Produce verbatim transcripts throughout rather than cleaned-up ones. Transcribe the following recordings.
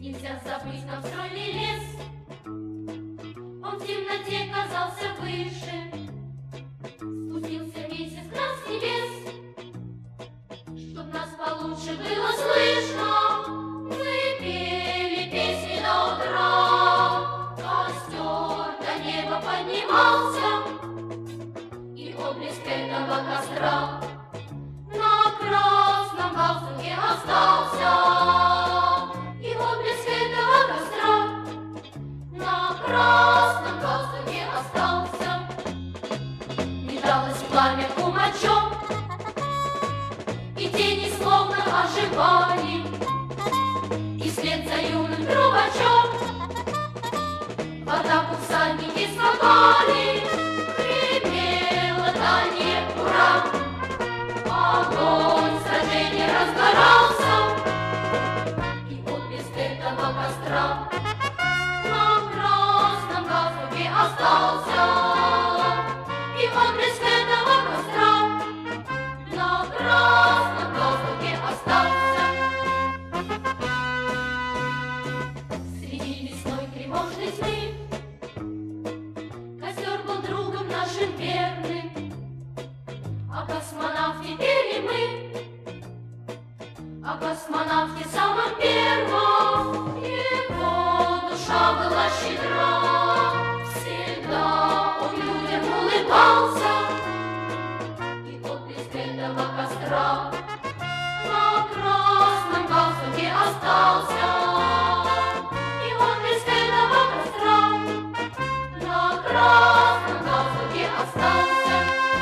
Нельзя забыть нам стройный лес, он в темноте казался выше. Спустился месяц к нам с небес, чтоб нас получше было слышно. Мы пели песни до утра, костер до неба поднимался, и отблеск этого костра на красном галстуке остался. И отблеск этого костра на красном галстуке остался. Металось пламя кумачом, и тени словно оживали, и вслед за юным трубачом в атаку всадники скакали. Гремело дальнее ура, огонь сражения разгорался, и отблеск этого костра на красном галстуке остался. И отблеск этого костра на красном галстуке остался. Среди лесной тревожной тьмы костер был другом нашим верным. О космонавте пели мы, о космонавте самом первом. Его душа была щедра, всегда он людям улыбался. И отблеск этого костра на красном галстуке остался. И отблеск этого костра на красном галстуке остался.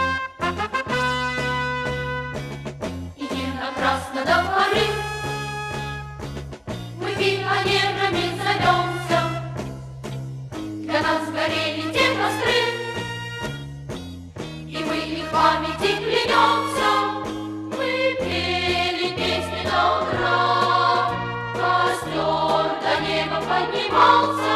И ярко-красно до поры мы пионерами зовемся. Для нас горели те костры, и мы их памяти клянемся. Мы пели песни до утра, костер до неба поднимался.